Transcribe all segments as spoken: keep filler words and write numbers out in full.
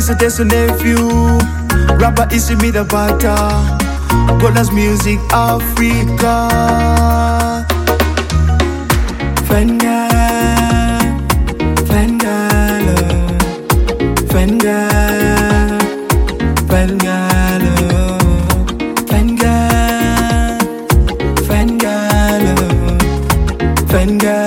This is this nephew. Rapper is me the butter. Golas music Africa. Fenga, Fenga, Fenga, Fenga, Fenga, Fenga, Fenga,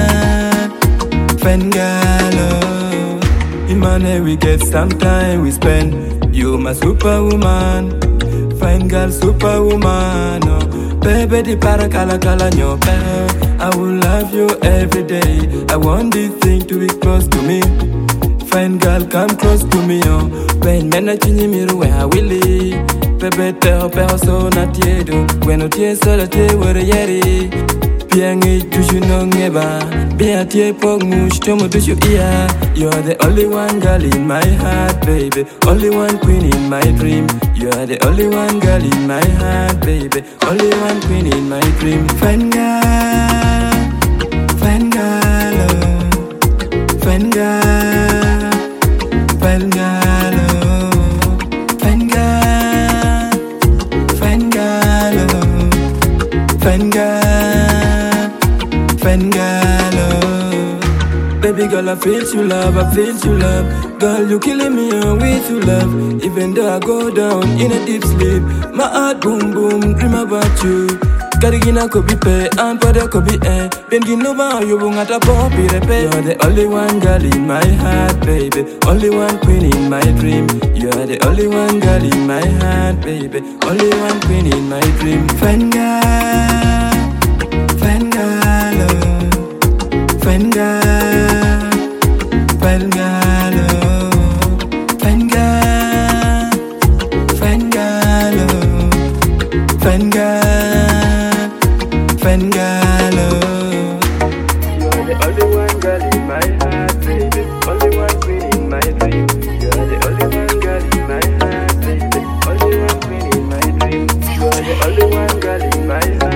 Fenga. In money we get some time we spend. You my superwoman, fine girl superwoman. Oh. Baby di para kala kala nyope. I will love you every day. I want this thing to be close to me. Fine girl come close to me. Oh. When mena chini miru we ha willy. Baby te hope so na tiedo. When utie so la te wore yeri. Piangi tushu no ngeba. Bia tie pog mush tomo tushu iya. You're the only one girl in my heart, baby. Only one queen in my dream. You're the only one girl in my heart, baby. Only one queen in my dream. Fan girl, fan girl, fan girl, fan girl, fan girl, fan girl, fan girl, fan girl. Baby girl, I feel you love, I feel you love. Girl, you killing me uh, with your love. Even though I go down in a deep sleep, my heart boom boom, dream about you. Karigina could be pay, and pada could be eh. Bending over, you won't have a poppy repair. You're the only one girl in my heart, baby. Only one queen in my dream. You're the only one girl in my heart, baby. Only one queen in my dream. Fan girl, fan girl, fan girl. Fengalo, Fengalo, Fengalo, Fengalo, Fengalo. You're the only one girl in my heart, baby. Only one queen in my dream. You're the only one girl in my heart, baby. Only one queen in my dream. You're the only one girl in my heart.